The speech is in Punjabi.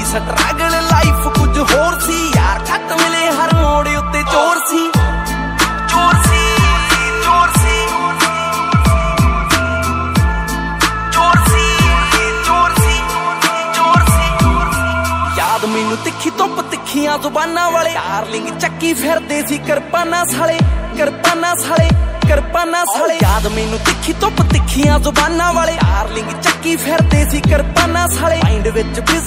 ਸਟਰਗਲ ਲਾਈਫ ਕੁਝ ਹੋਰ ਸੀ ਯਾਰ, ਘੱਟ ਮਿਲੇ ਹਰ ਮੋੜ ਉੱਤੇ ਚੋਰ ਸੀ, ਚੋਰ ਸੀ, ਚੋਰ ਸੀ, ਚੋਰ ਸੀ, ਚੋਰ ਸੀ, ਚੋਰ ਸੀ। ਯਾਦ ਮੈਨੂੰ ਤਿੱਖੀ ਧੁੱਪ ਤਿੱਖੀਆਂ ਜ਼ੁਬਾਨਾਂ ਵਾਲੇ ਡਾਰਲਿੰਗ ਚੱਕੀ ਫਿਰਦੇ ਸੀ ਕਿਰਪਾਨਾਂ ਸਾਲੇ, ਕਿਰਪਾਨਾਂ ਸਾਲੇ, ਕਿਰਪਾਨਾਂ ਸਾਲੇ। ਯਾਦ ਮੈਨੂੰ ਤਿੱਖੀ ਧੁੱਪ ਤਿੱਖੀਆਂ ਜ਼ੁਬਾਨਾਂ ਵਾਲੇ ਡਾਰਲਿੰਗ ਚੱਕੀ ਫਿਰਦੇ ਸੀ ਕਿਰਪਾਨਾਂ ਸਾਲੇ। ਮਾਈਂਡ ਵਿੱਚ